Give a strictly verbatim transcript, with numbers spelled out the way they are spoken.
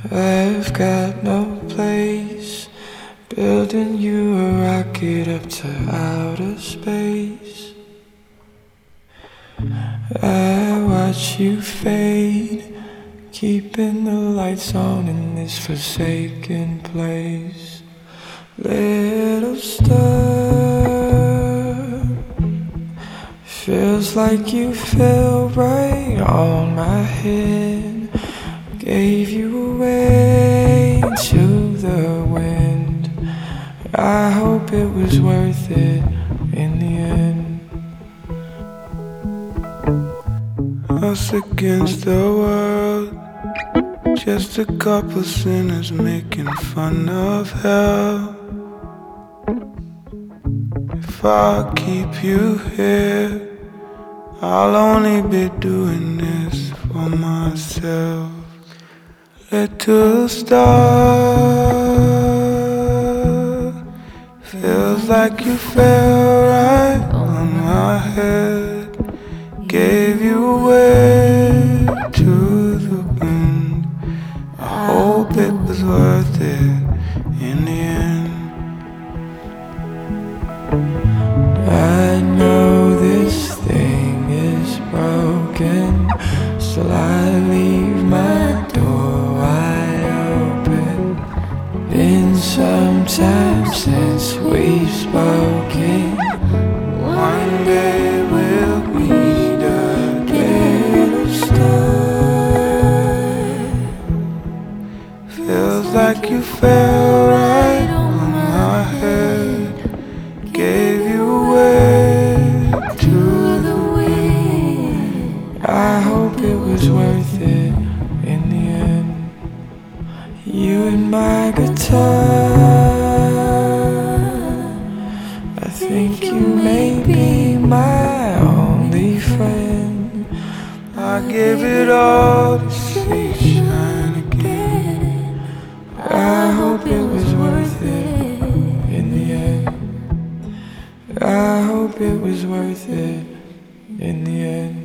I've got no place, building you a rocket up to outer space. I watch you fade, keeping the lights on in this forsaken place. Little star, feels like you fell right on my head. Gave you away to the wind. I hope it was worth it in the end. Us against the world, just a couple sinners making fun of hell. If I keep you here, I'll only be doing this for myself. Little star, feels like you fell right on my head. Gave you away to the wind. I hope it was worth it in the end. I know this thing is broken, still I leave my door wide open. Been some time since we've spoken. One day we'll meet again. Star, feels like you fell right on my head. Gave you away to the wind. I hope it was worth it in the end. You and my guitar, I think you may be my only friend. I give it all to see you shine again. I hope it was worth it in the end. I hope it was worth it in the end.